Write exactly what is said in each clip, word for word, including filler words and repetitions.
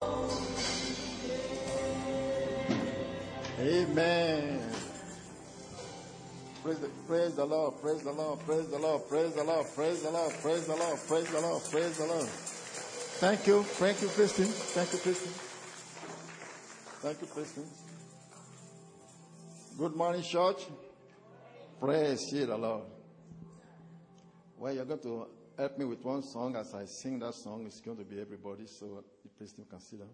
Amen. Praise the, praise the Lord, praise the Lord, praise the Lord, praise the Lord, praise the Lord, praise the Lord, praise the Lord, praise the Lord. Thank you, thank you, Christine. Thank you, Christine. Thank you, Christine. Good morning, church. Praise ye the Lord. Well, you're going to help me with one song. As I sing that song, it's going to be everybody, so the Christine can sit down.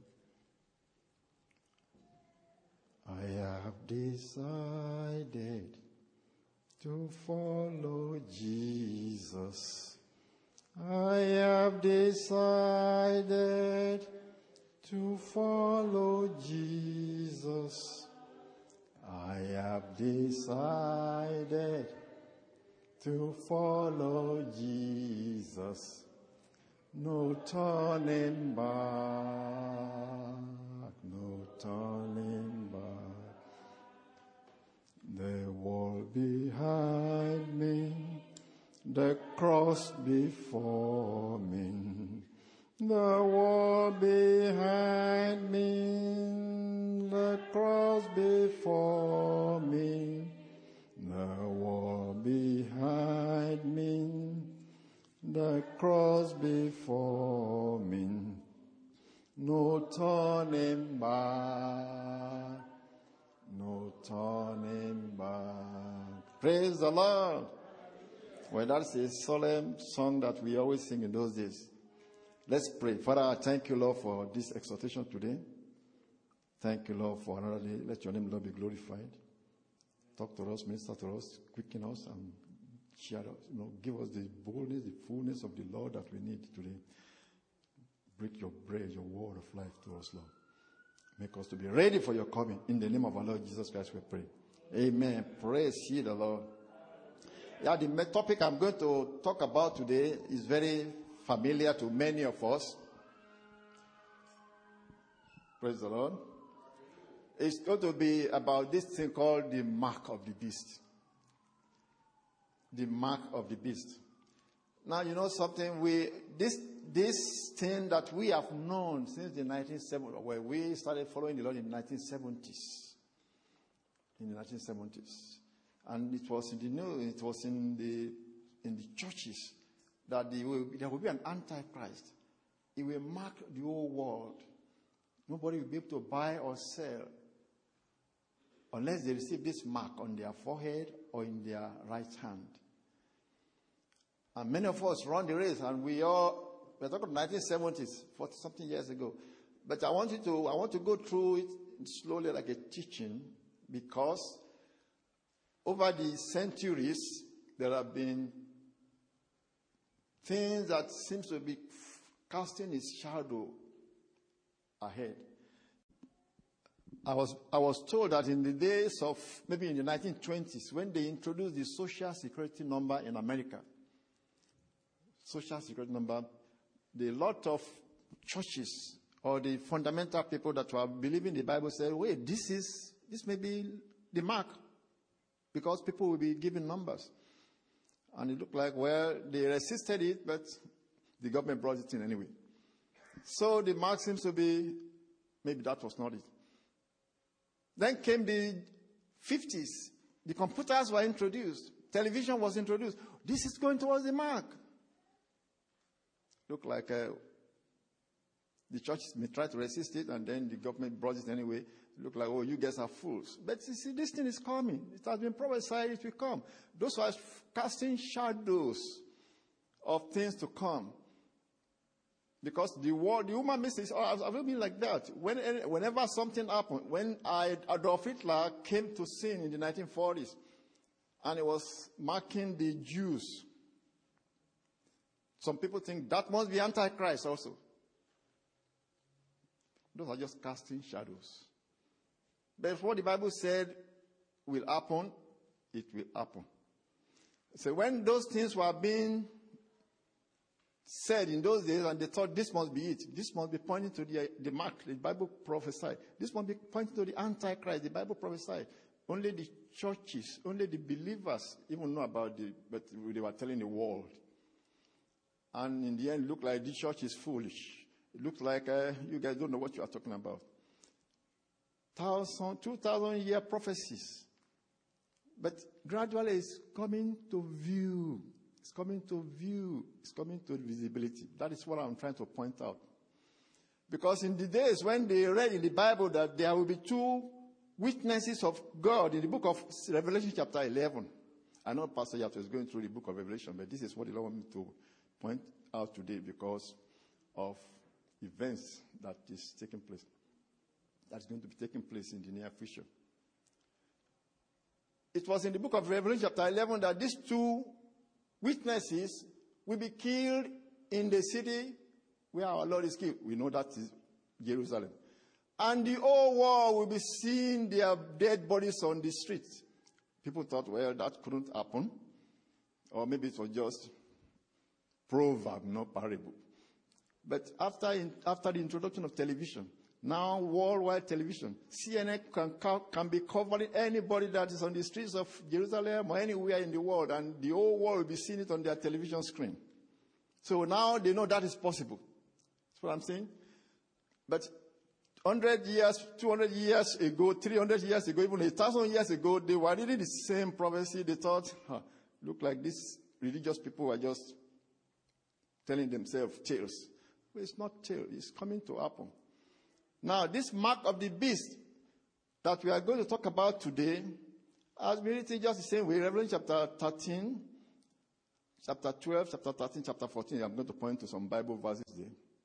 I have decided to follow Jesus. I have decided to follow Jesus. I have decided to follow Jesus. No turning back, no turning back. The world behind me, the cross before me. The world behind me, the cross before me. The world behind me, the cross before me. No turning back, no turning back. Praise the Lord. Well, that's a solemn song that we always sing in those days. Let's pray. Father, I thank you, Lord, for this exhortation today. Thank you, Lord, for another day. Let your name, Lord, be glorified. Talk to us, minister to us, quicken us, and share us. You know, give us the boldness, the fullness of the Lord that we need today. Break your bread, your word of life to us, Lord. Make us to be ready for your coming. In the name of our Lord Jesus Christ, we pray. Amen. Praise ye the Lord. Yeah, the topic I'm going to talk about today is very familiar to many of us. Praise the Lord. It's going to be about this thing called the mark of the beast. The mark of the beast. Now, you know something, we this this thing that we have known since the nineteen seventies, where we started following the Lord in the nineteen seventies. In the nineteen seventies. And it was in the new, it was in the in the churches that the, there will be an antichrist. It will mark the whole world. Nobody will be able to buy or sell unless they receive this mark on their forehead or in their right hand. And many of us run the race, and we all, we're talking nineteen seventies, forty something years ago. But I want you to, I want to go through it slowly like a teaching, because over the centuries, there have been things that seems to be casting its shadow ahead. I was I was told that in the days of, maybe in the nineteen twenties, when they introduced the Social Security number in America, Social Security number, the lot of churches or the fundamental people that were believing the Bible said, wait, this is this may be the mark, because people will be given numbers. And it looked like, well, they resisted it, but the government brought it in anyway. So the mark seems to be, maybe that was not it. Then came the fifties. The computers were introduced. Television was introduced. This is going towards the mark. Looked like uh, the church may try to resist it, and then the government brought it anyway. Look like, oh, you guys are fools. But you see, this thing is coming. It has been prophesied, it will come. Those who are casting shadows of things to come. Because the world, the human being says, oh, I've never been like that. When, whenever something happened, when I, Adolf Hitler came to sin in the nineteen forties, and it was marking the Jews, some people think that must be Antichrist also. Those are just casting shadows. But if what the Bible said will happen, it will happen. So when those things were being said in those days, and they thought this must be it, this must be pointing to the, the mark, the Bible prophesied. This must be pointing to the Antichrist, the Bible prophesied. Only the churches, only the believers even know about it, but they were telling the world. And in the end, it looked like the church is foolish. It looks like uh, you guys don't know what you are talking about. Thousand, two thousand year prophecies. But gradually it's coming to view. It's coming to view. It's coming to visibility. That is what I'm trying to point out. Because in the days when they read in the Bible that there will be two witnesses of God in the book of Revelation chapter eleven. I know Pastor Yato is going through the book of Revelation, but this is what the Lord wants me to point out today because of events that is taking place. That's going to be taking place in the near future. It was in the book of Revelation chapter eleven that these two witnesses will be killed in the city where our Lord is killed. We know that is Jerusalem. And the whole world will be seeing their dead bodies on the streets. People thought, well, that couldn't happen. Or maybe it was just proverb, not parable. But after, in, after the introduction of television, now worldwide television, C N N can, can be covering anybody that is on the streets of Jerusalem or anywhere in the world, and the whole world will be seeing it on their television screen. So now they know that is possible. That's what I'm saying. But one hundred years, two hundred years ago, three hundred years ago, even one thousand years ago, they were reading the same prophecy. They thought, huh, look like these religious people were just telling themselves tales. But it's not tale. It's coming to happen. Now, this mark of the beast that we are going to talk about today has been written just the same way. Revelation chapter thirteen, chapter twelve, chapter thirteen, chapter fourteen. I'm going to point to some Bible verses there.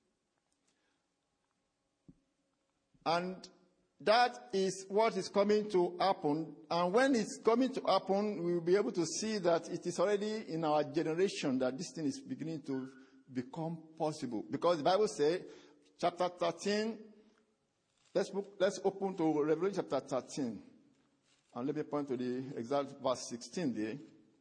And that is what is coming to happen. And when it's coming to happen, we will be able to see that it is already in our generation that this thing is beginning to become possible. Because the Bible says, chapter thirteen, let's, book, let's open to Revelation chapter thirteen. And let me point to the exact verse sixteen there.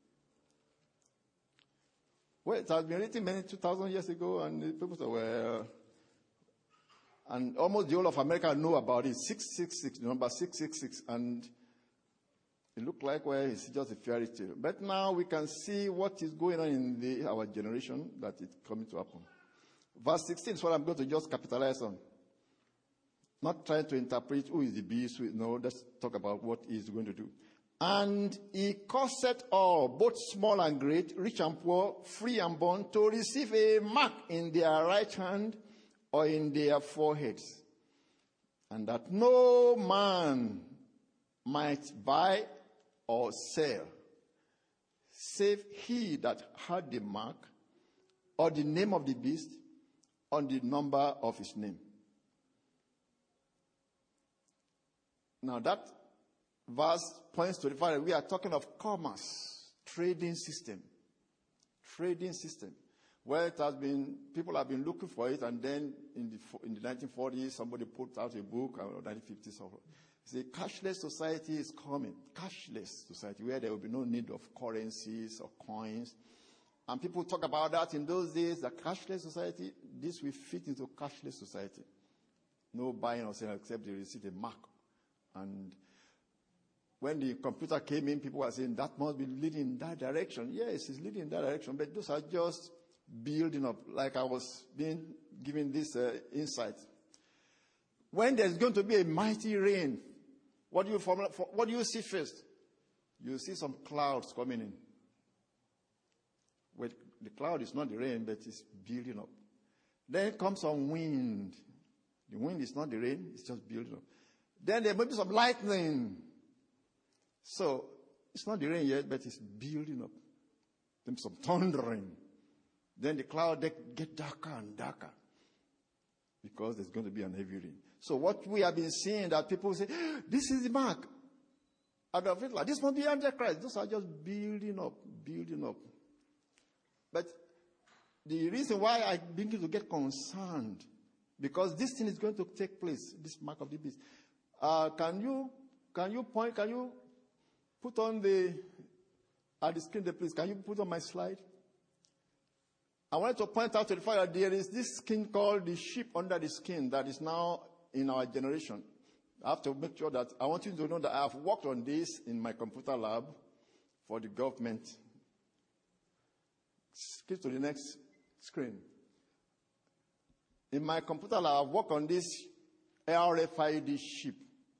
Well, it has been written many two thousand years ago, and people say, well, and almost the whole of America know about it. six six six, the number six six six. And it looked like, well, it's just a fairy tale. But now we can see what is going on in the, our generation, that it's coming to happen. Verse sixteen is what I'm going to just capitalize on. Not trying to interpret who is the beast. No, let's talk about what he's going to do. And he caused all, both small and great, rich and poor, free and bond, to receive a mark in their right hand or in their foreheads, and that no man might buy or sell, save he that had the mark, or the name of the beast, or the number of his name. Now that verse points to the fact that we are talking of commerce, trading system, trading system. Well, it has been, people have been looking for it, and then in the, in the nineteen forties, somebody put out a book, or nineteen fifties, or the cashless society is coming. Cashless society, where there will be no need of currencies or coins. And people talk about that in those days, the cashless society, this will fit into cashless society. No buying or selling except they receive a mark. And when the computer came in, people were saying that must be leading in that direction. Yes, it's leading in that direction, but those are just building up, like I was being given this uh, insight. When there's going to be a mighty rain, what do you formula, for, what do you see first? You see some clouds coming in. Well, the cloud is not the rain, but it's building up. Then comes some wind. The wind is not the rain, it's just building up. Then there may be some lightning. So it's not the rain yet, but it's building up. Then some thundering. Then the cloud get darker and darker, because there's going to be an heavy rain. So what we have been seeing, that people say, this is the mark. Adolf Hitler, this must be Antichrist. Those are just building up, building up. But the reason why I begin to get concerned, because this thing is going to take place, this mark of the beast. Uh, can you, can you point, can you put on the, at the screen there, please, can you put on my slide? I wanted to point out to the fact that there is this skin called the sheep under the skin that is now in our generation. I have to make sure that, I want you to know that I have worked on this in my computer lab for the government. Skip to the next screen. In my computer lab, I've worked on this R F I D chip.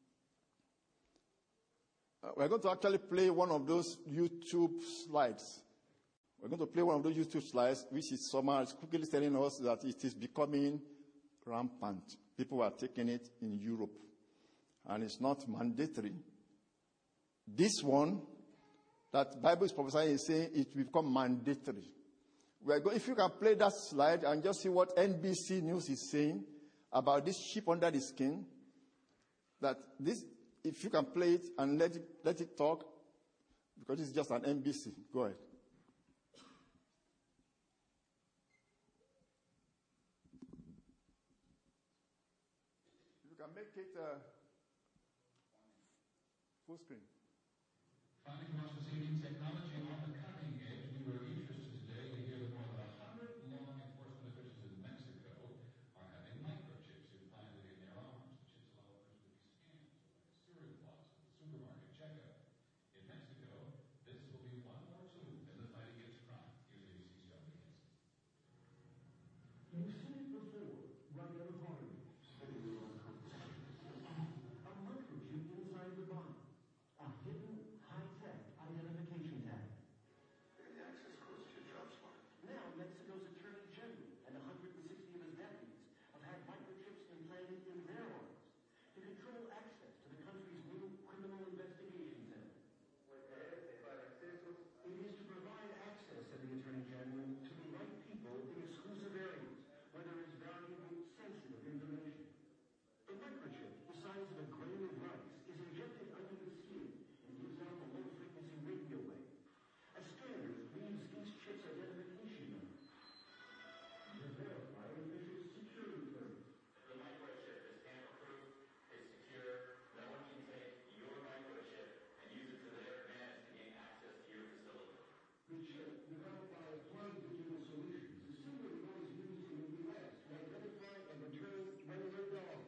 Uh, we're going to actually play one of those YouTube slides. We're going to play one of those YouTube slides, which is somehow quickly telling us that it is becoming rampant. People are taking it in Europe, and it's not mandatory. This one, that Bible is prophesying, is saying it will become mandatory. We are going, if you can play that slide and just see what N B C News is saying about this chip under the skin, that this, if you can play it and let it, let it talk, because it's just an N B C. Go ahead. You can make it uh, full screen. Finding life-saving technology on the cutting edge, we were interested today to hear that more than one hundred law enforcement officials in Mexico are having microchips implanted in their arms. The chips allow others to be scanned, like a cereal box at the supermarket checkout. In Mexico, this will be one more tool in the fight against crime. Here's A B C's John McKenzie. You've seen it before, right out of Harvey. A microchip inside the body. A hidden high-tech identification tag. The access codes to your job smart. Now, Mexico's Attorney General and one hundred sixty of his deputies have had microchips implanted in their arms to control access to the country's new criminal investigation center. It is to provide access, said the Attorney General, to the right people in exclusive areas where there is valuable, sensitive information. The microchip, the size of a grain of rice, is injected under the skin and gives out a low-frequency radio wave. A scanner reads each chip's identification number. The verified official security clearance. The microchip is tamper-proof, it's secure. No one can take your microchip and use it to their advantage to gain access to your facility. The chip, developed by Applied Digital Solutions, is similar to those used in the U S to identify and return runaway dogs.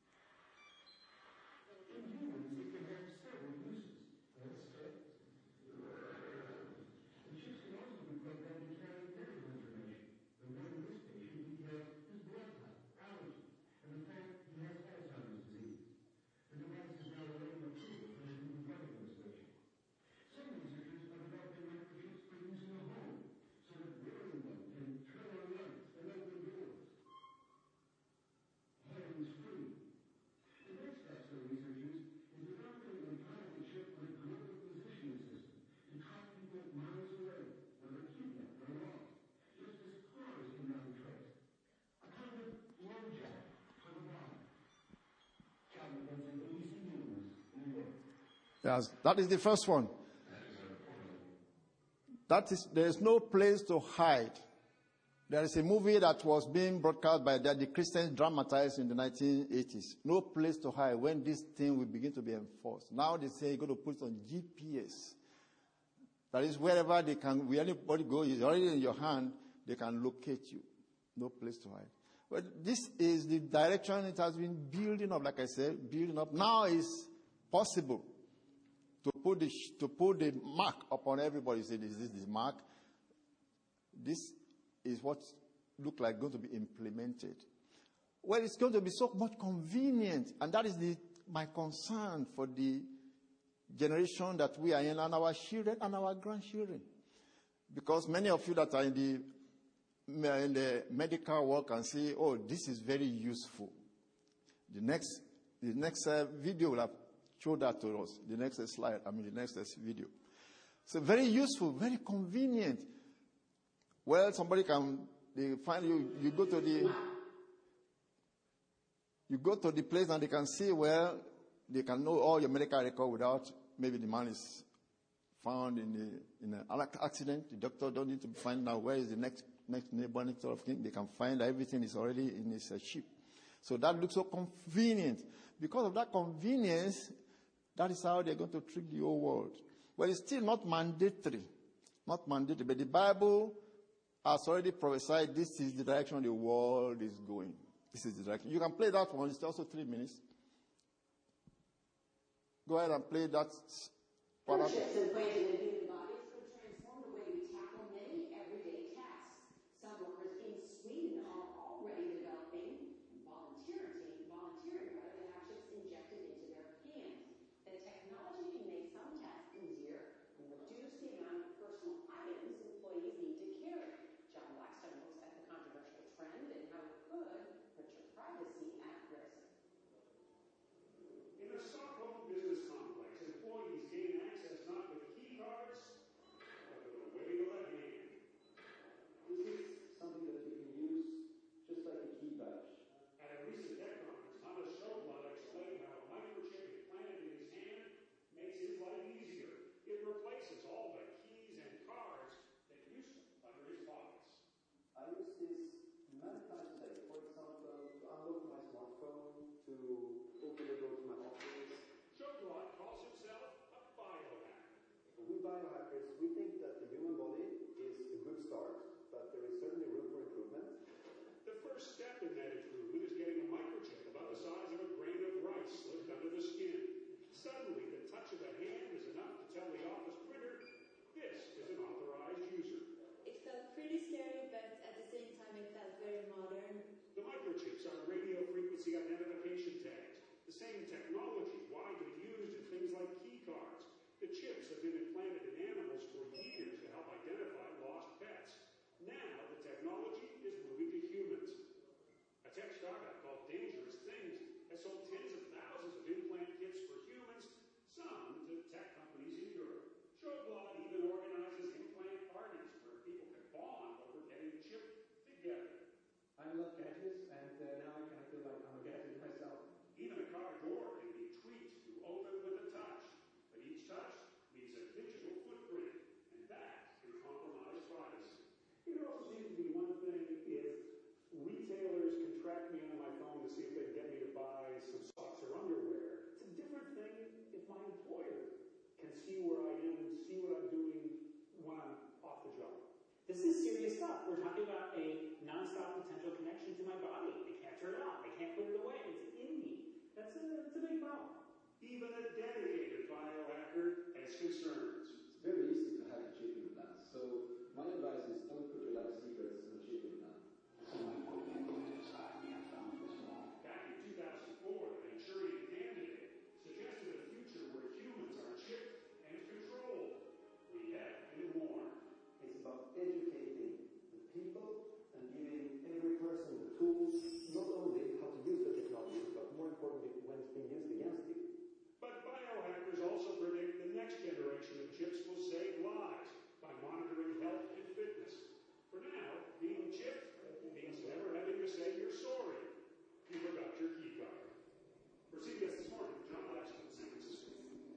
In humans, it can have several uses. Let's check. The chips can also be programmed to carry medical information. The one in this patient details his blood type, allergies, and the fact he has Alzheimer's disease. The device is now awaiting approval from the Food and Drug Administration. Some researchers are developing microchips for use in the home, so that wearing them can turn on lights and open doors. Hands free. The next step for researchers is developing an implantable chip with a global positioning system to track people miles away when they're kidnapped or lost, just as cars can now be traced. A kind of low jack for the body. John McKenzie, A B C News, New York. Yes, that is the first one. That is, there is no place to hide. There is a movie that was being broadcast by the, the Christians dramatized in the nineteen eighties. No place to hide when this thing will begin to be enforced. Now they say you're going to put it on G P S. That is wherever they can, where anybody goes, it's already in your hand, they can locate you. No place to hide. But this is the direction it has been building up, like I said, building up. Now it's possible to put the, to put the mark upon everybody. Say, this is the mark. This is what look like going to be implemented. Well, it's going to be so much convenient, and that is the, my concern for the generation that we are in, and our children and our grandchildren. Because many of you that are in the, in the medical work can say, oh, this is very useful. The next, the next uh, video will have showed that to us. The next uh, slide, I mean the next uh, video. So very useful, very convenient. Well, somebody can, they find you, you go to the, you go to the place and they can see, well, they can know all your medical record without, maybe the man is found in the, in an accident. The doctor don't need to find out where is the next, next neighboring sort of thing. They can find that everything is already in his uh, chip. So that looks so convenient. Because of that convenience, that is how they're going to trick the whole world. Well, it's still not mandatory. Not mandatory. But the Bible has already prophesied this is the direction the world is going. This is the direction. You can play that one. It's also three minutes. Go ahead and play that. Friendships and ways in the human bodies could transform the way we tackle many everyday tasks. Some workers in Sweden are already developing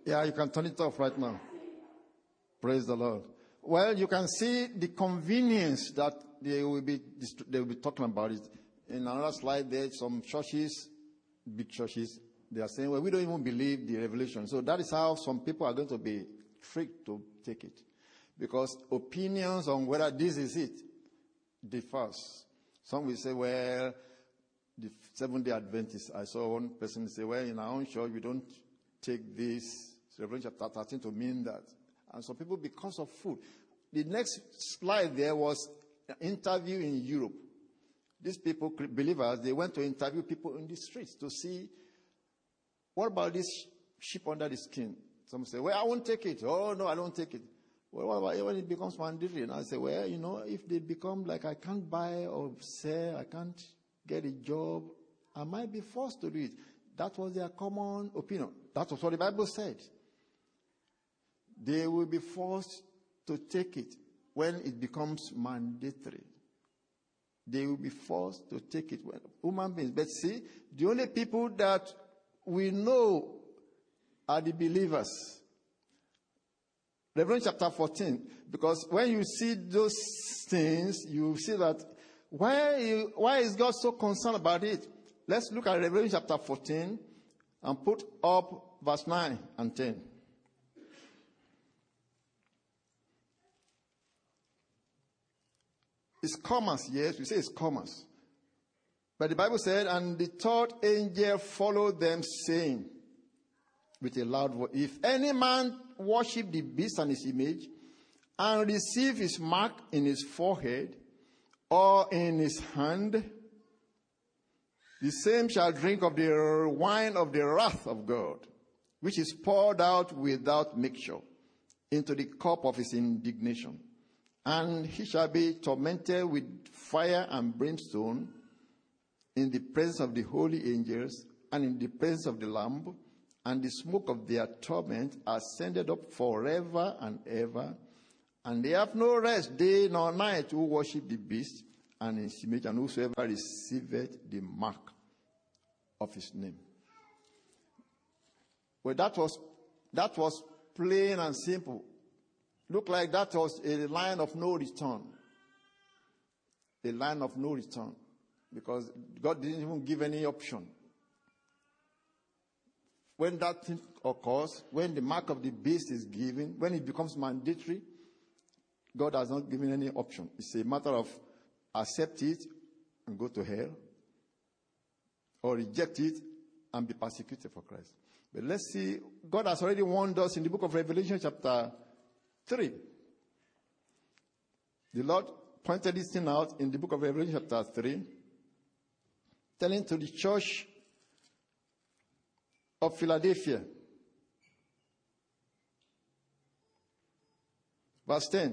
Yeah, you can turn it off right now. Praise the Lord. Well, you can see the convenience that they will be they will be talking about it. In another slide there, some churches, big churches, they are saying, well, we don't even believe the revelation. So that is how some people are going to be tricked to take it. Because opinions on whether this is it differs. Some will say, well, the Seventh-day Adventists, I saw one person say, well, in our own church, we don't take this Revelation chapter thirteen to mean that. And some people, because of food. The next slide there was an interview in Europe. These people, believers, they went to interview people in the streets to see, what about this sheep under the skin? Some say, well, I won't take it. Oh, no, I don't take it. Well, what about when it becomes mandatory? And I say, well, you know, if they become like I can't buy or sell, I can't get a job, I might be forced to do it. That was their common opinion. That was what the Bible said. They will be forced to take it when it becomes mandatory. They will be forced to take it when human beings. But see, the only people that we know are the believers. Revelation chapter fourteen, because when you see those things, you see that why, why is God so concerned about it? Let's look at Revelation chapter fourteen and put up verse nine and ten. It's commerce, yes, we say it's commerce. But the Bible said, and the third angel followed them, saying with a loud voice, if any man worship the beast and his image, and receive his mark in his forehead or in his hand, the same shall drink of the wine of the wrath of God, which is poured out without mixture into the cup of his indignation. And he shall be tormented with fire and brimstone in the presence of the holy angels and in the presence of the Lamb, and the smoke of their torment ascended up forever and ever. And they have no rest day nor night who worship the beast and his image, and whosoever receiveth the mark of his name. Well, that was that was plain and simple. Looked like that was a line of no return. A line of no return. Because God didn't even give any option. When that thing occurs, when the mark of the beast is given, when it becomes mandatory, God has not given any option. It's a matter of accept it and go to hell, or reject it and be persecuted for Christ. But let's see, God has already warned us in the book of Revelation chapter three. The Lord pointed this thing out in the book of Revelation chapter three, telling to the church of Philadelphia. Verse ten.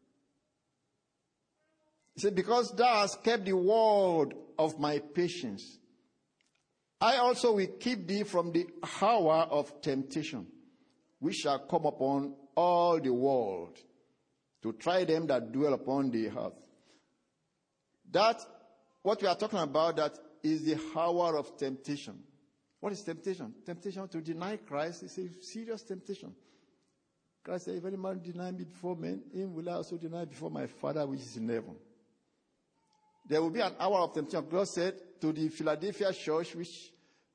He said, because thou hast kept the word of my patience, I also will keep thee from the hour of temptation, which shall come upon all the world, to try them that dwell upon the earth. That, what we are talking about, that is the hour of temptation. What is temptation? Temptation to deny Christ is a serious temptation. Christ said, if any man deny me before men, him will I also deny before my Father which is in heaven. There will be an hour of temptation. God said to the Philadelphia church, which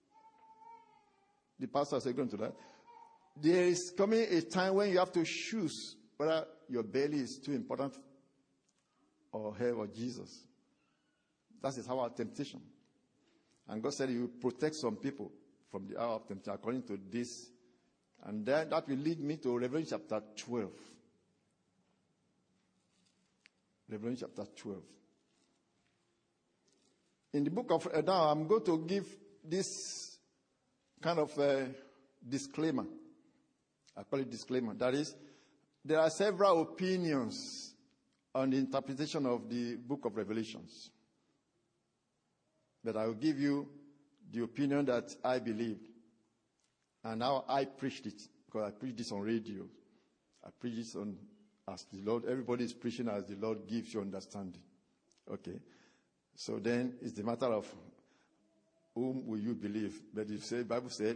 the pastor is going to that, there is coming a time when you have to choose whether your belly is too important or hell or Jesus. That is our temptation. And God said he will protect some people from the hour of temptation according to this. And then that will lead me to Revelation chapter twelve. Revelation chapter twelve. In the book of, uh, now I'm going to give this kind of uh, disclaimer. I call it disclaimer. That is, there are several opinions on the interpretation of the book of Revelations. But I will give you the opinion that I believed. And how I preached it. Because I preached this on radio. I preached this on, as the Lord, everybody is preaching as the Lord gives you understanding. Okay. So then it's the matter of whom will you believe. But you say, the Bible said,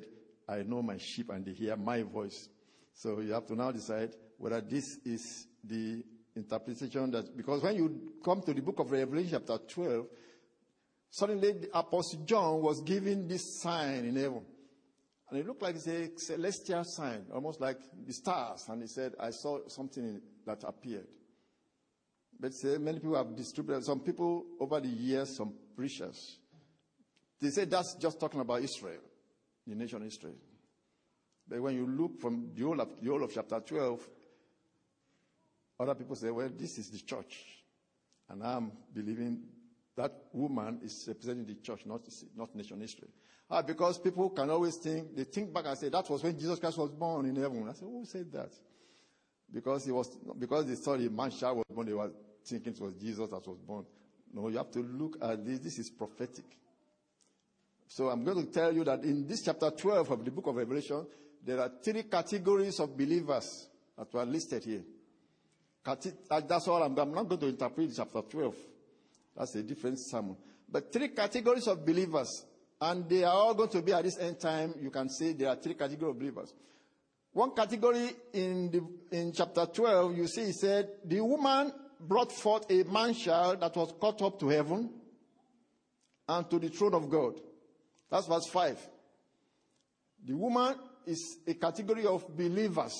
I know my sheep and they hear my voice. So you have to now decide whether this is the interpretation that, because when you come to the book of Revelation chapter twelve, suddenly the Apostle John was given this sign in heaven. And it looked like it's a celestial sign, almost like the stars. And he said, I saw something that appeared. But say many people have distributed, some people over the years, some preachers, they say that's just talking about Israel, the nation Israel. But when you look from the whole of, the whole of chapter twelve, other people say, well, this is the church. And I'm believing that woman is representing the church, not, not nation Israel. Ah, because people can always think, they think back and say, that was when Jesus Christ was born in heaven. I said, who said that? Because he was, because they saw the man child was born, they were thinking it was Jesus that was born. No, you have to look at this. This is prophetic. So I'm going to tell you that in this chapter twelve of the book of Revelation, there are three categories of believers that were listed here. That's all. I'm, I'm not going to interpret chapter twelve. That's a different sermon. But three categories of believers, and they are all going to be at this end time. You can say there are three categories of believers. One category in the in chapter twelve, you see, he said, the woman brought forth a man child that was caught up to heaven and to the throne of God. That's verse five. The woman is a category of believers.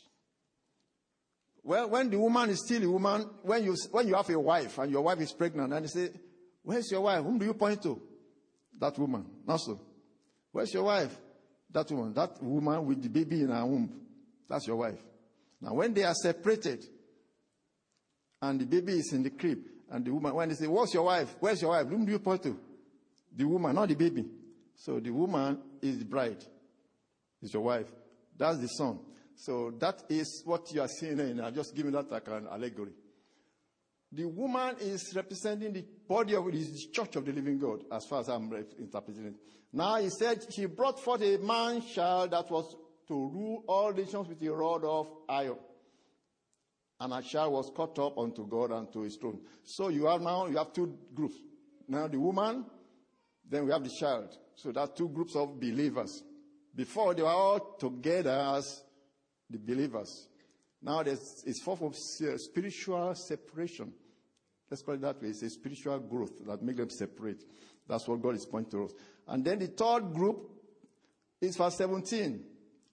Well, when the woman is still a woman, when you when you have a wife and your wife is pregnant, and you say, where's your wife? Whom do you point to? That woman. Not so. Where's your wife? That woman. That woman with the baby in her womb. That's your wife. Now, when they are separated, and the baby is in the crib, and the woman, when they say, what's your wife? Where's your wife? Whom do you point to? The woman, not the baby. So the woman is the bride. Is your wife. That's the son. So that is what you are seeing, and I'm just giving that like an allegory. The woman is representing the body of the church of the living God, as far as I'm interpreting it. Now he said she brought forth a man child that was to rule all nations with a rod of iron. And a child was caught up unto God and to his throne. So you have now, you have two groups. Now the woman, then we have the child. So that's two groups of believers. Before they were all together as the believers. Now there's a form of spiritual separation. Let's call it that way. It's a spiritual growth that makes them separate. That's what God is pointing to us. And then the third group is verse seventeen.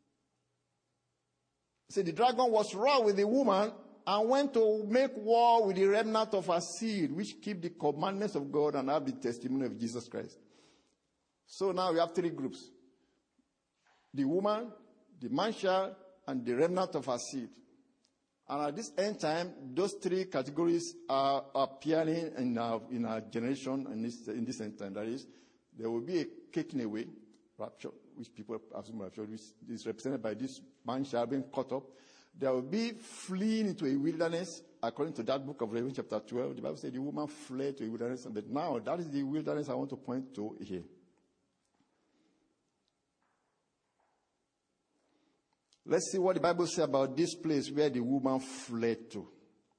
See, the dragon was wroth with the woman and went to make war with the remnant of her seed, which keep the commandments of God and have the testimony of Jesus Christ. So now we have three groups. The woman, the man child, and the remnant of her seed. And at this end time, those three categories are appearing in our, in our generation in this, in this end time. That is, there will be a taking away, rapture, which people assume rapture, which is represented by this man child being caught up. There will be fleeing into a wilderness, according to that book of Revelation chapter twelve. The Bible says the woman fled to a wilderness. But now, that is the wilderness I want to point to here. Let's see what the Bible says about this place where the woman fled to.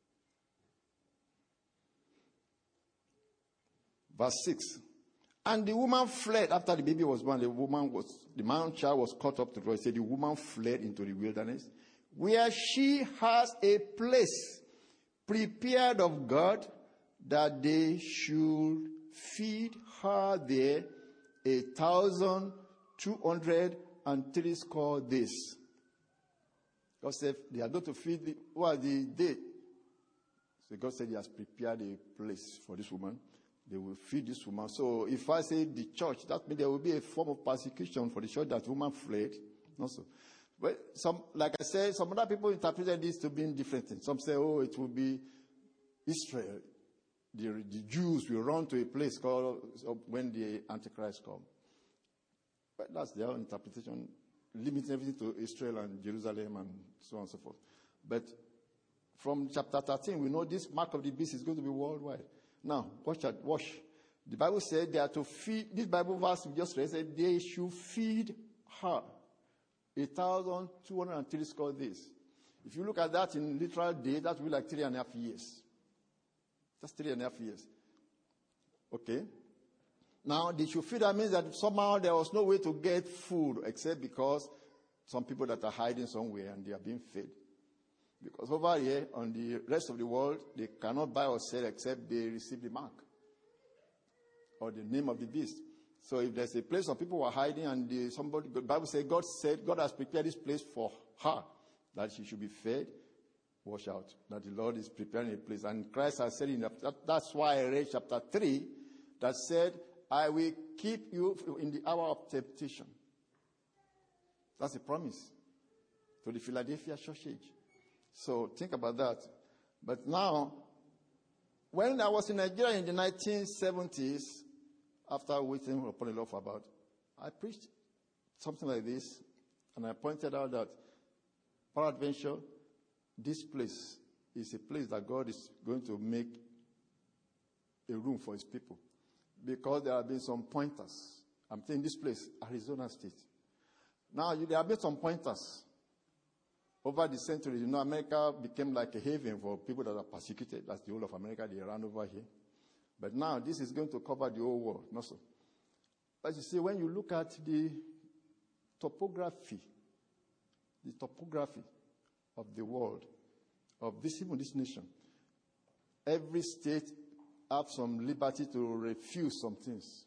Verse six. And the woman fled after the baby was born. The woman was, the man child was caught up to the Lord. It said the woman fled into the wilderness, where she has a place prepared of God that they should feed her there a thousand two hundred and three score days. God said they are going to feed the, well, the day. So God said he has prepared a place for this woman. They will feed this woman. So if I say the church, that means there will be a form of persecution for the church that woman fled. Not so. But some, like I said, some other people interpreted this to mean different things. Some say, oh, it will be Israel. The, the Jews will run to a place called when the Antichrist comes. But that's their own interpretation, limiting everything to Israel and Jerusalem and so on and so forth. But from chapter thirteen, we know this mark of the beast is going to be worldwide. Now, watch that. Watch. The Bible said they are to feed, this Bible verse we just read said they should feed her a thousand two hundred and three score days. If you look at that in literal day, that will be like three and a half years. That's three and a half years. Okay? Now, they should feel that means that somehow there was no way to get food except because some people that are hiding somewhere and they are being fed. Because over here, on the rest of the world, they cannot buy or sell except they receive the mark or the name of the beast. So if there's a place some people were hiding and the, somebody, the Bible says, God said, God has prepared this place for her, that she should be fed. Watch out, that the Lord is preparing a place. And Christ has said, in the, that, that's why I read chapter three, that said, I will keep you in the hour of temptation. That's a promise to the Philadelphia church age. So think about that. But now, when I was in Nigeria in the nineteen seventies, after waiting upon the Lord for about, I preached something like this, and I pointed out that, peradventure, this place is a place that God is going to make a room for his people. Because there have been some pointers. I'm saying this place, Arizona State. Now, there have been some pointers. Over the centuries, you know, America became like a haven for people that are persecuted. That's the whole of America. They ran over here. But now, this is going to cover the whole world. Not so. But you see, when you look at the topography, the topography of the world, of this, even this nation, every state have some liberty to refuse some things.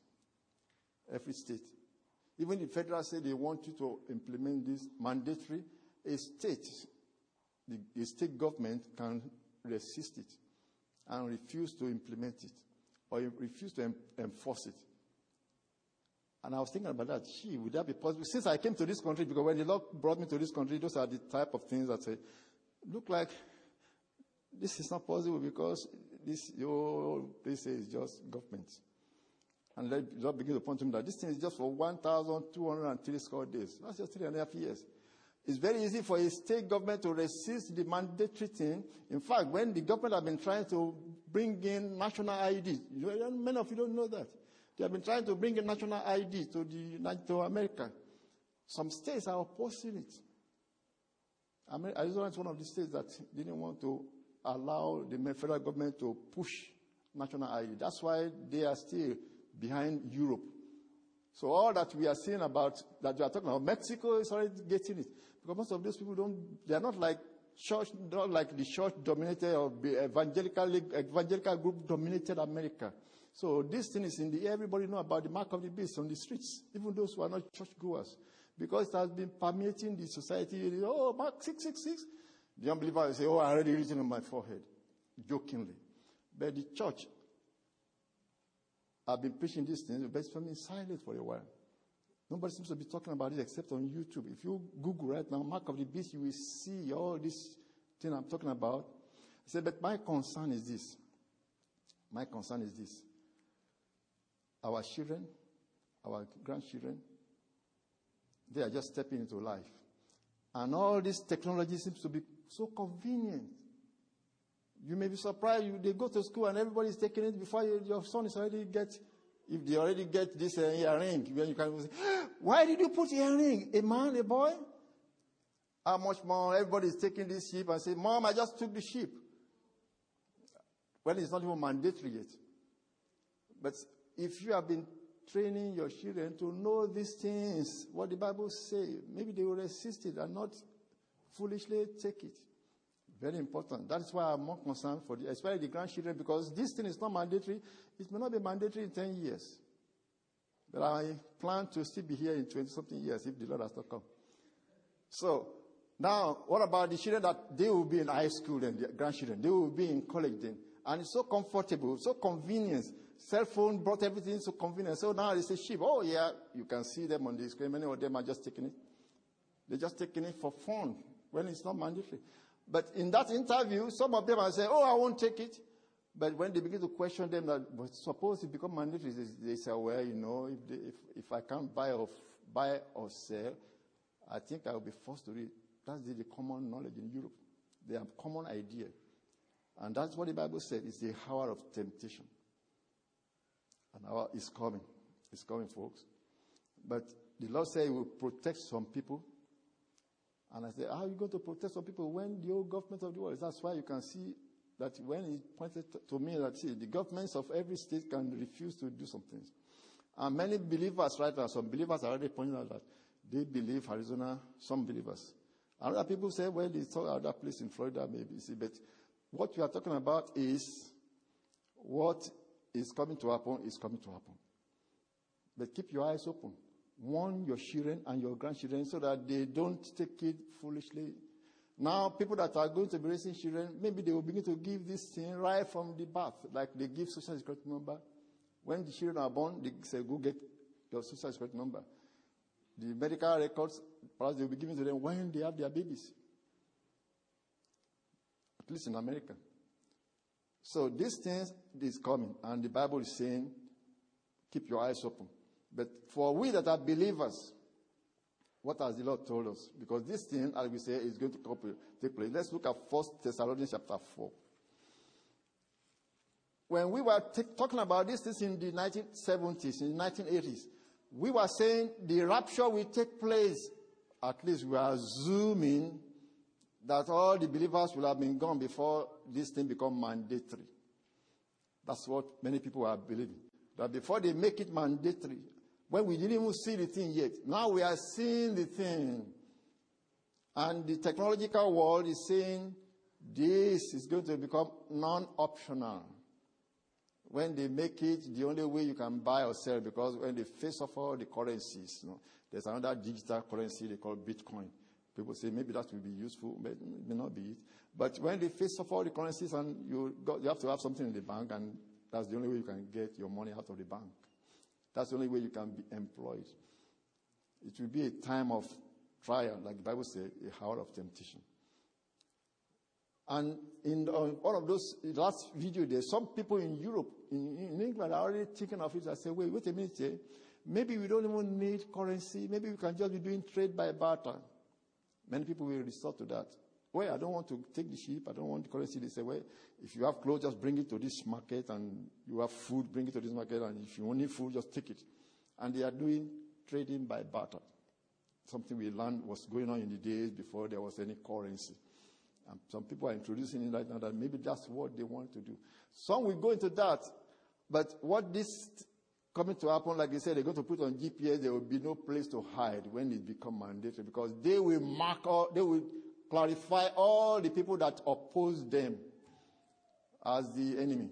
Every state. Even the federal say they want you to implement this mandatory, a state, the, the state government can resist it and refuse to implement it or refuse to em- enforce it. And I was thinking about that. Gee, would that be possible? Since I came to this country, because when the Lord brought me to this country, those are the type of things that say, look like this is not possible because this your place is just government. And the Lord began to point to me that this thing is just for one thousand two hundred three score days. That's just three and a half years. It's very easy for a state government to resist the mandatory thing. In fact, when the government have been trying to bring in national I D, many of you don't know that. They have been trying to bring in national I D to the to America. Some states are opposing it. Arizona is one of the states that didn't want to allow the federal government to push national I D. That's why they are still behind Europe. So all that we are seeing about, that we are talking about, Mexico is already getting it. Because most of those people don't, they are not like church, not like the church dominated or the evangelical, evangelical group dominated America. So this thing is in the air. Everybody know about the mark of the beast on the streets, even those who are not church goers. Because it has been permeating the society. Oh, Mark six six six. The unbeliever will say, oh, I already written on my forehead, jokingly. But the church, I've been preaching these things, but it's been silent for a while. Nobody seems to be talking about it except on YouTube. If you Google right now, Mark of the Beast, you will see all this thing I'm talking about. I said, but my concern is this. My concern is this. Our children, our grandchildren, they are just stepping into life. And all this technology seems to be so convenient. You may be surprised. You, they go to school and everybody is taking it before you, your son is already get. If they already get this uh, earring, when you can say, why did you put earring? A man, a boy? How much more? Everybody is taking this sheep and say, Mom, I just took the sheep. Well, it's not even mandatory yet. But if you have been training your children to know these things, what the Bible says, maybe they will resist it and not foolishly take it. Very important. That is why I'm more concerned for the, especially the grandchildren, because this thing is not mandatory. It may not be mandatory in ten years. But I plan to still be here in twenty-something years if the Lord has not come. So, now, what about the children that they will be in high school and the grandchildren? They will be in college then. And it's so comfortable, so convenient. Cell phone brought everything so convenient. So now it's a sheep. Oh, yeah, you can see them on the screen. Many of them are just taking it. They're just taking it for fun when it's not mandatory. But in that interview, some of them are saying, oh, I won't take it. But when they begin to question them, that, but suppose it becomes mandatory, they, they say, well, you know, if, they, if, if I can't buy or, buy or sell, I think I will be forced to read. That's the, the common knowledge in Europe. They have common idea. And that's what the Bible said. It's the hour of temptation. And hour is coming. It's coming, folks. But the Lord said he will protect some people. And I said, how are you going to protect some people when the whole government of the world? That's why you can see that when he pointed to me that, see, the governments of every state can refuse to do some things. And many believers right now, some believers are already pointing out that they believe Arizona, some believers. And other people say, well, it's all other place in Florida, maybe. See, but what we are talking about is what is coming to happen is coming to happen. But keep your eyes open. Warn your children and your grandchildren so that they don't take it foolishly. Now, people that are going to be raising children, maybe they will begin to give this thing right from the birth, like they give social security number. When the children are born, they say, go get your social security number. The medical records, perhaps they will be given to them when they have their babies. At least in America. So this thing is coming, and the Bible is saying, keep your eyes open. But for we that are believers, what has the Lord told us? Because this thing, as we say, is going to take place. Let's look at First Thessalonians chapter four. When we were t- talking about this, this in the nineteen seventies, in the nineteen eighties, we were saying the rapture will take place. At least we are assuming that all the believers will have been gone before this thing becomes mandatory. That's what many people are believing. That before they make it mandatory, when we didn't even see the thing yet, now we are seeing the thing. And the technological world is saying this is going to become non-optional. When they make it, the only way you can buy or sell, because when they face off all the currencies, you know, there's another digital currency they call Bitcoin. People say maybe that will be useful, but it may not be it. But when they face off all the currencies, and you got, you have to have something in the bank, and that's the only way you can get your money out of the bank. That's the only way you can be employed. It will be a time of trial, like the Bible says, a hour of temptation. And in uh, all of those last video, there's some people in Europe, in, in England, are already thinking of it. I say, wait, wait a minute here. Maybe we don't even need currency. Maybe we can just be doing trade by barter. Many people will resort to that. Well, I don't want to take the sheep. I don't want the currency. They say, well, if you have clothes, just bring it to this market. And you have food, bring it to this market. And if you want food, just take it. And they are doing trading by barter. Something we learned was going on in the days before there was any currency. And some people are introducing it right now that maybe that's what they want to do. Some will go into that. But what this coming to happen, like they said, they're going to put on G P S, there will be no place to hide when it becomes mandatory, because they will mark all, they will clarify all the people that oppose them as the enemy.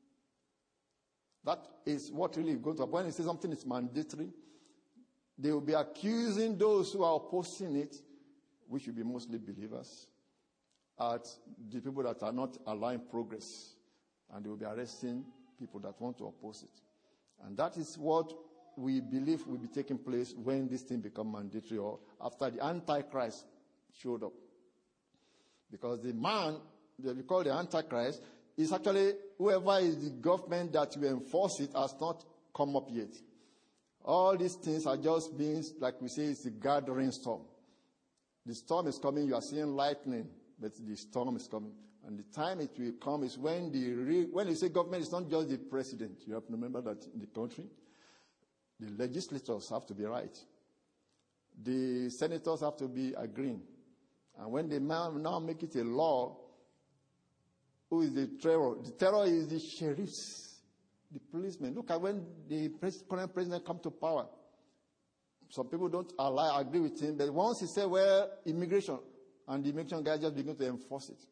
That is what really is going to happen. When they say something is mandatory, they will be accusing those who are opposing it, which will be mostly believers, at the people that are not allowing progress. And they will be arresting people that want to oppose it. And that is what we believe will be taking place when this thing becomes mandatory, or after the Antichrist showed up. Because the man that we call the Antichrist is actually whoever is the government that will enforce it has not come up yet. All these things are just being, like we say, it's a gathering storm. The storm is coming, you are seeing lightning, but the storm is coming. And the time it will come is when the re- when you say government, it's not just the president. You have to remember that in the country, the legislators have to be right. The senators have to be agreeing. And when they now make it a law, who is the terror? The terror is the sheriffs, the policemen. Look at when the current president comes to power. Some people don't allow, agree with him, but once he said, well, immigration, and the immigration guys just begin to enforce it.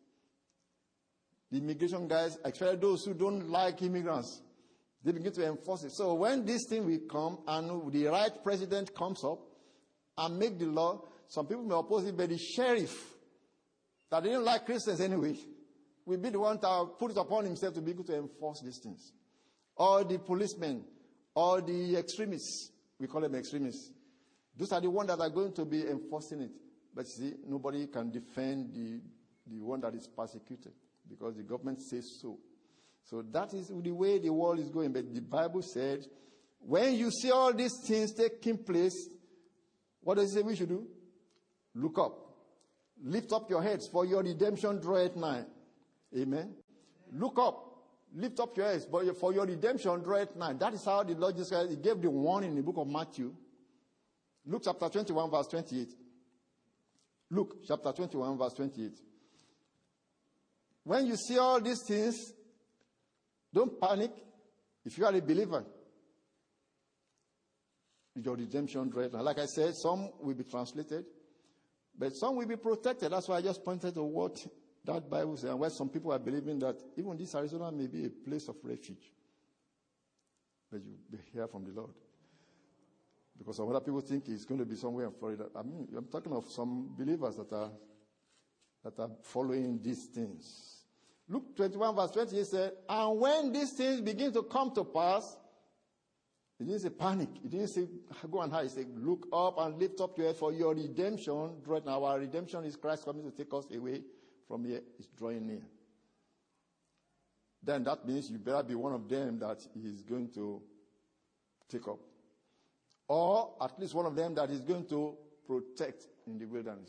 The immigration guys, especially those who don't like immigrants, they begin to enforce it. So when this thing will come and the right president comes up and make the law, some people may oppose it, but the sheriff, that didn't like Christians anyway, will be the one to put it upon himself to be able to enforce these things. Or the policemen, or the extremists, we call them extremists. Those are the ones that are going to be enforcing it. But see, nobody can defend the, the one that is persecuted, because the government says so. So that is the way the world is going. But the Bible said, when you see all these things taking place, what does it say we should do? Look up. Lift up your heads, for your redemption draweth nigh. Amen. Look up. Lift up your heads, for your redemption draweth nigh. That is how the Lord Jesus Christ, he gave the warning in the book of Matthew. Luke chapter twenty-one, verse twenty-eight. Luke chapter twenty-one, verse twenty-eight. When you see all these things, don't panic if you are a believer. your redemption right now. Like I said, some will be translated, but some will be protected. That's why I just pointed to what that Bible says, and where some people are believing that even this Arizona may be a place of refuge. But you hear from the Lord. Because some other people think it's going to be somewhere in Florida. I mean, I'm talking of some believers that are that are following these things. Luke twenty-one verse twenty said, and when these things begin to come to pass, it didn't say panic. It didn't say go and hide. It said look up and lift up your head for your redemption. Right now, our redemption is Christ coming to take us away from here. It's drawing near. Then that means you better be one of them that he is going to take up. Or at least one of them that is going to protect in the wilderness.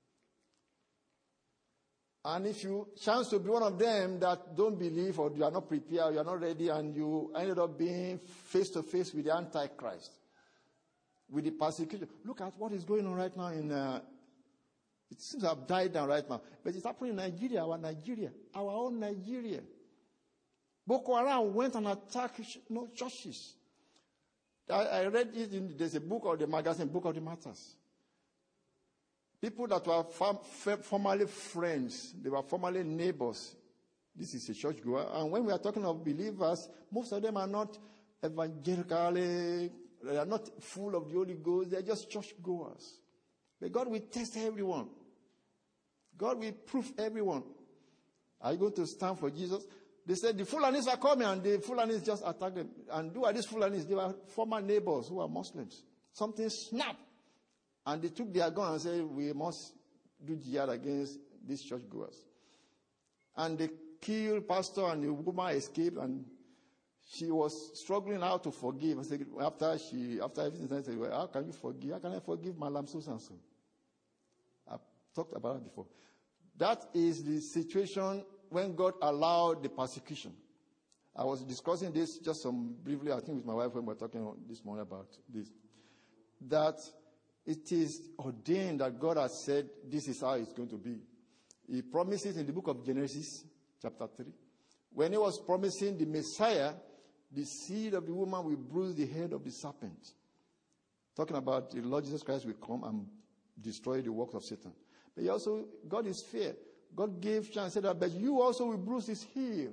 And if you chance to be one of them that don't believe or you are not prepared, you are not ready, and you ended up being face to face with the Antichrist, with the persecution. Look at what is going on right now in, uh, it seems to have died down right now. But it's happening in Nigeria, our Nigeria, our own Nigeria. Boko Haram went and attacked you know, churches. I, I read it in, there's a book of the magazine, Book of the Martyrs. People that were fam, formerly friends, they were formerly neighbors. This is a churchgoer. And when we are talking of believers, most of them are not evangelically, they are not full of the Holy Ghost, they are just churchgoers. But God will test everyone. God will prove everyone. Are you going to stand for Jesus? They said the Fulanis are coming, and the Fulanis just attacked them. And who are these Fulanis? They were former neighbors who are Muslims. Something snapped. And they took their gun and said, we must do jihad against these churchgoers. And they killed pastor, and the woman escaped, and she was struggling how to forgive. I said, after she, after everything, I said, well, how can you forgive? How can I forgive Malam Susanso? I've talked about it before. That is the situation when God allowed the persecution. I was discussing this just some briefly, I think, with my wife when we were talking this morning about this. That it is ordained that God has said this is how it's going to be. He promises in the book of Genesis, chapter three. When he was promising the Messiah, the seed of the woman will bruise the head of the serpent. Talking about the Lord Jesus Christ will come and destroy the works of Satan. But he also, God is fair. God gave chance and said that, but you also will bruise his heel.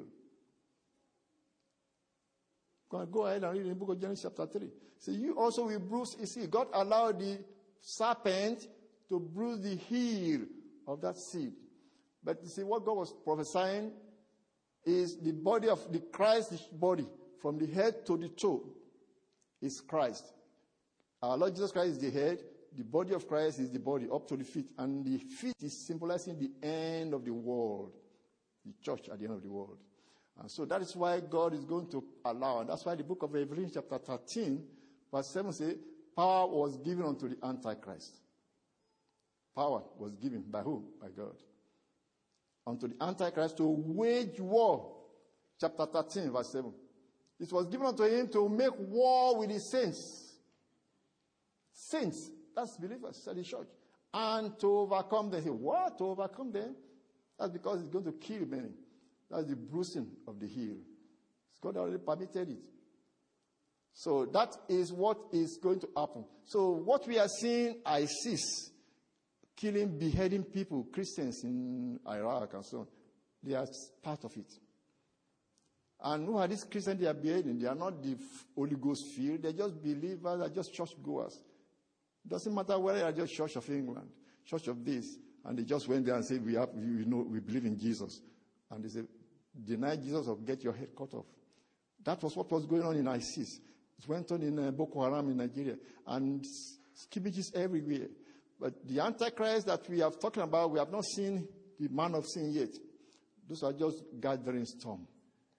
Go ahead and read in the book of Genesis chapter three. So you also will bruise his heel. God allowed the serpent to bruise the heel of that seed. But you see, what God was prophesying is the body of the Christ's body, from the head to the toe, is Christ. Our Lord Jesus Christ is the head. The body of Christ is the body, up to the feet. And the feet is symbolizing the end of the world. The church at the end of the world. And so that is why God is going to allow. And that's why the book of Revelation chapter thirteen, verse seven says, power was given unto the Antichrist. Power was given by who? By God. Unto the Antichrist to wage war. Chapter thirteen, verse seven. It was given unto him to make war with the saints. Saints. That's believers, that's the church. And to overcome them. Say, what? To overcome them? That's because it's going to kill many. That's the bruising of the heel. God already permitted it. So that is what is going to happen. So what we are seeing, ISIS, killing, beheading people, Christians in Iraq and so on, they are part of it. And who are these Christians they are beheading? They are not the Holy Ghost filled. They're just believers, they're just churchgoers. It doesn't matter whether they are just Church of England, Church of this, and they just went there and said, we have, we know, we believe in Jesus. And they said, deny Jesus or get your head cut off. That was what was going on in ISIS. It went on in uh, Boko Haram in Nigeria. And skirmishes everywhere. But the Antichrist that we have talking about, we have not seen the man of sin yet. Those are just gathering storm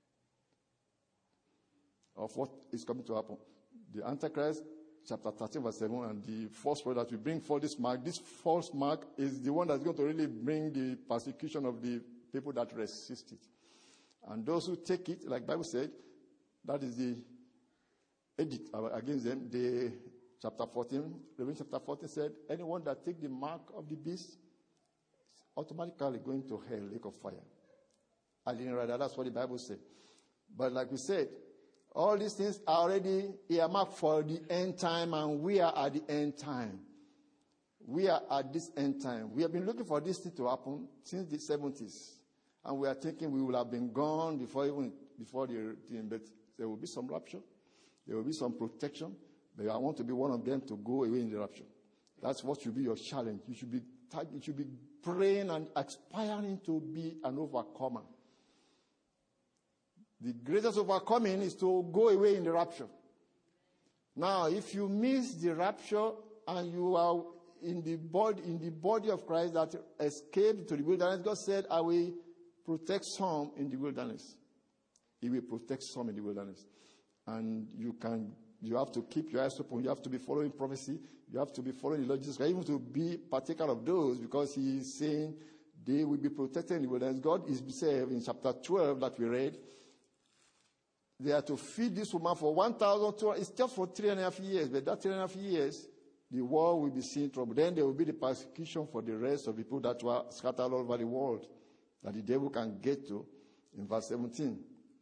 of what is coming to happen. The Antichrist, chapter thirteen, verse seven, and the false prophet that will bring forth this mark. This false mark is the one that's going to really bring the persecution of the people that resist it. And those who take it, like the Bible said, that is the edict against them. The chapter fourteen, Revelation chapter fourteen said, anyone that take the mark of the beast is automatically going to hell, lake of fire. I didn't write that. That's what the Bible said. But like we said, All these things are already earmarked for the end time, and we are at the end time. We are at this end time. We have been looking for this thing to happen since the seventies. And we are thinking we will have been gone before even before the thing. But there will be some rapture. There will be some protection. But I want to be one of them to go away in the rapture. That's what should be your challenge. You should be, you should be praying and aspiring to be an overcomer. The greatest overcoming is to go away in the rapture. Now, if you miss the rapture and you are in the body, in the body of Christ that escaped to the wilderness, God said, I will protect some in the wilderness. He will protect some in the wilderness. And you can, you have to keep your eyes open. You have to be following prophecy. You have to be following the Lord Jesus Christ, even to be partaker of those, because he is saying they will be protected in the wilderness. God is said in chapter twelve that we read, they are to feed this woman for one thousand two hundred, it's just for three and a half years, but that three and a half years, the world will be seeing trouble. Then there will be the persecution for the rest of the people that were scattered all over the world, that the devil can get to in verse seventeen.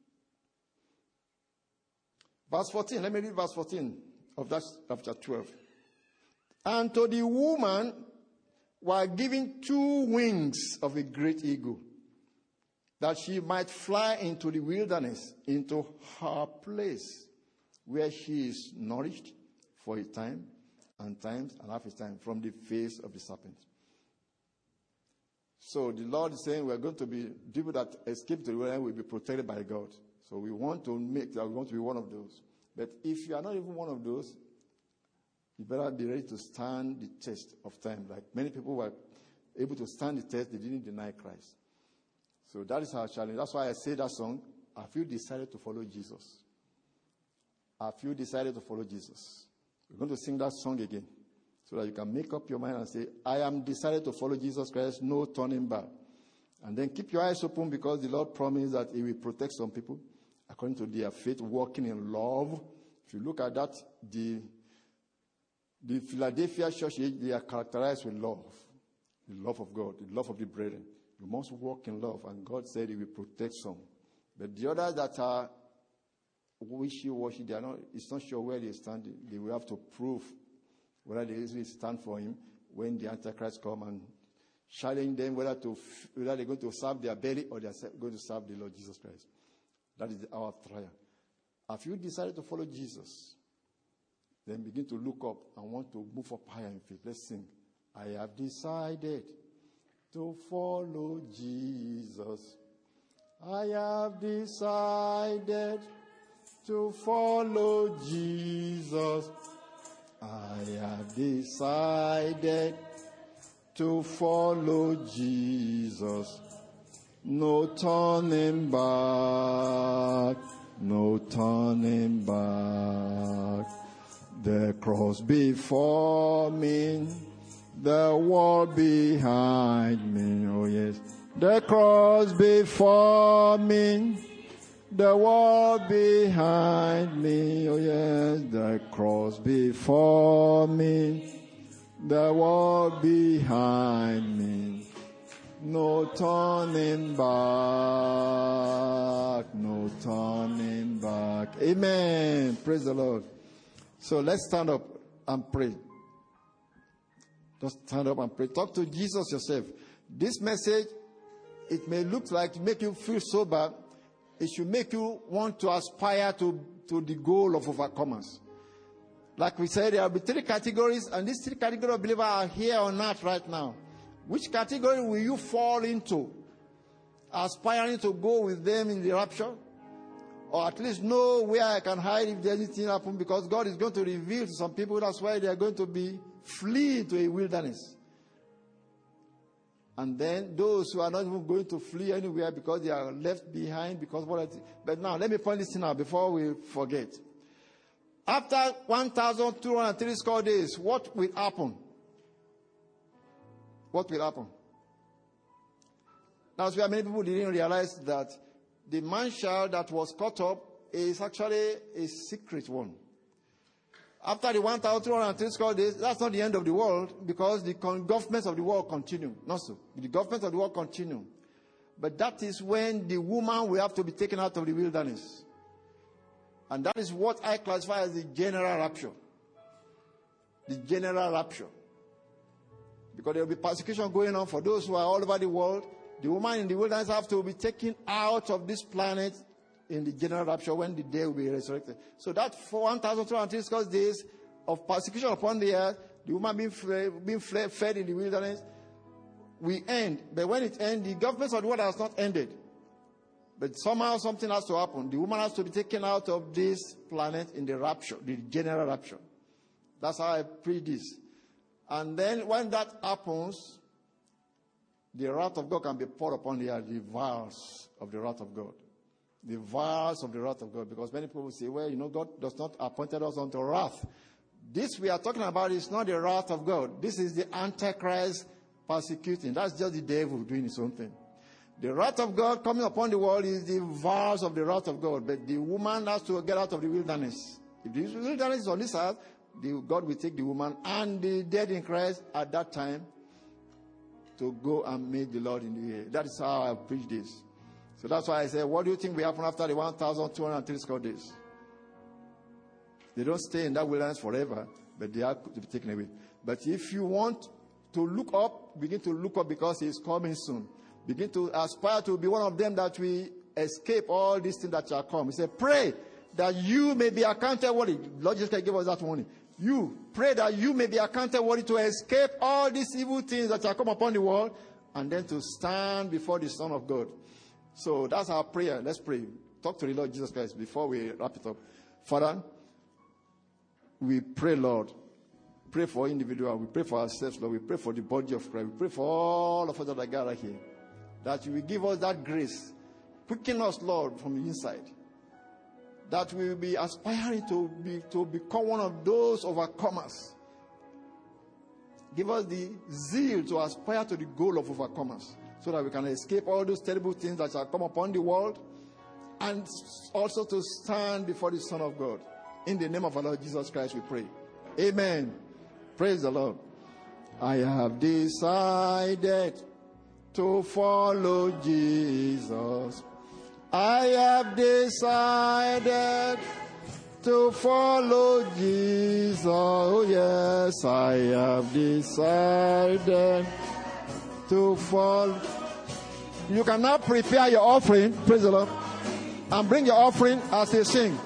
Verse fourteen, let me read verse fourteen of that chapter twelve. And to the woman were given two wings of a great eagle, that she might fly into the wilderness, into her place, where she is nourished for a time, and times and half a time, from the face of the serpent. So the Lord is saying we are going to be, people that escape to the wilderness will be protected by God. So we want to make that, we want to be one of those. But if you are not even one of those, you better be ready to stand the test of time. Like many people were able to stand the test, they didn't deny Christ. So that is our challenge. That's why I say that song, have you decided to follow Jesus? Have you decided to follow Jesus? We're going to sing that song again so that you can make up your mind and say, I am decided to follow Jesus Christ, no turning back. And then keep your eyes open, because the Lord promised that he will protect some people according to their faith, walking in love. If you look at that, the, the Philadelphia church, they are characterized with love. The love of God, the love of the brethren. You must walk in love, and God said he will protect some. But the others that are wishy-washy, they are not, it's not sure where they stand. They will have to prove whether they really stand for him when the Antichrist come and challenge them whether to whether they're going to serve their belly or they're going to serve the Lord Jesus Christ. That is our trial. Have you decided to follow Jesus? Then begin to look up and want to move up higher in faith. Let's sing. I have decided to follow Jesus. I have decided to follow Jesus. I have decided to follow Jesus. No turning back, no turning back. The cross before me, the wall behind me, oh yes. The cross before me, the wall behind me, oh yes. The cross before me, the wall behind me. No turning back, no turning back. Amen. Praise the Lord. So let's stand up and pray. Just stand up and pray. Talk to Jesus yourself. This message, it may look like, make you feel sober. It should make you want to aspire to, to the goal of overcomers. Like we said, there will be three categories, and these three categories of believers are here on earth right now. Which category will you fall into? Aspiring to go with them in the rapture? Or at least know where I can hide if anything happens, because God is going to reveal to some people, that's why they are going to be flee to a wilderness. And then those who are not even going to flee anywhere because they are left behind because what I th- But now, let me point this thing out before we forget. After one thousand two hundred three score days, what will happen? What will happen? That's why many people didn't realize that the man-child that was caught up is actually a secret one. After the one thousand two hundred three score days, that's not the end of the world, because the con- governments of the world continue. Not so. The governments of the world continue. But that is when the woman will have to be taken out of the wilderness. And that is what I classify as the general rapture. The general rapture. Because there will be persecution going on for those who are all over the world. The woman in the wilderness have to be taken out of this planet in the general rapture when the day will be resurrected. So that for one thousand two hundred six days of persecution upon the earth, the woman being, fed, being fed in the wilderness, we end. But when it ends, the government of the world has not ended. But somehow something has to happen. The woman has to be taken out of this planet in the rapture, the general rapture. That's how I preach this. And then when that happens, the wrath of God can be poured upon the earth, the vials of the wrath of God. The vials of the wrath of God. Because many people say, well, you know, God does not appoint us unto wrath. This we are talking about is not the wrath of God. This is the Antichrist persecuting. That's just the devil doing his own thing. The wrath of God coming upon the world is the vials of the wrath of God. But the woman has to get out of the wilderness. If the wilderness is on this earth, the, God will take the woman and the dead in Christ at that time to go and meet the Lord in the air. That is how I preach this. So that's why I say, what do you think will happen after the one thousand two hundred three score days? They don't stay in that wilderness forever, but they are to be taken away. But if you want to look up, begin to look up because he is coming soon. Begin to aspire to be one of them that we escape all these things that shall come. He said, pray that you may be accounted worthy. Lord Jesus gave us that warning. You pray that you may be accounted worthy to escape all these evil things that shall come upon the world, and then to stand before the Son of God. So that's our prayer. Let's pray. Talk to the Lord Jesus Christ before we wrap it up. Father, we pray, Lord. Pray for individuals. We pray for ourselves, Lord. We pray for the body of Christ. We pray for all of us that are gathered here. That you will give us that grace. Quicken us, Lord, from the inside. That we will be aspiring to be to become one of those overcomers. Give us the zeal to aspire to the goal of overcomers, so that we can escape all those terrible things that shall come upon the world, and also to stand before the Son of God. In the name of our Lord Jesus Christ we pray. Amen. Praise the Lord. I have decided to follow Jesus. I have decided to follow Jesus. Oh yes, I have decided to follow. You can now prepare your offering, praise the Lord, and bring your offering as they sing.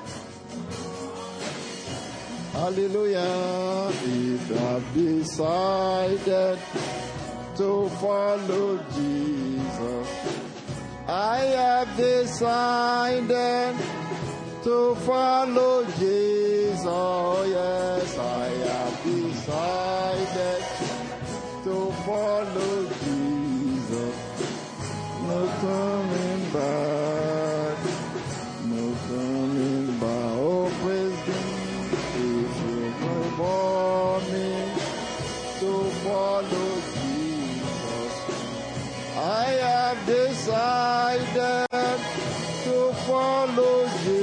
Hallelujah. If you have decided to follow Jesus, I have decided to follow Jesus. Oh yes, I have decided to follow Jesus. No turning back, no turning back. Oh, praise Him. If you will for me to follow Jesus, I have decided to follow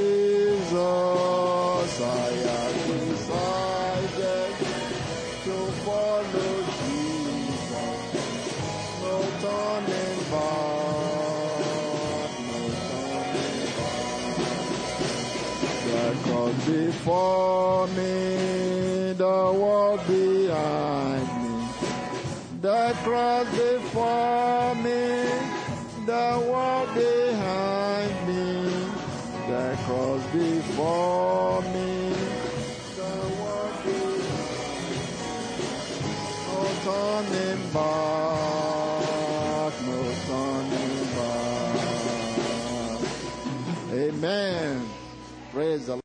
Jesus. I have decided to follow Jesus. No turning back, no turning back. The cross before me, the world behind me. The cross before me, the world behind me. The cross before me, the world behind me. No turning back, no turning back. Amen. Praise the Lord.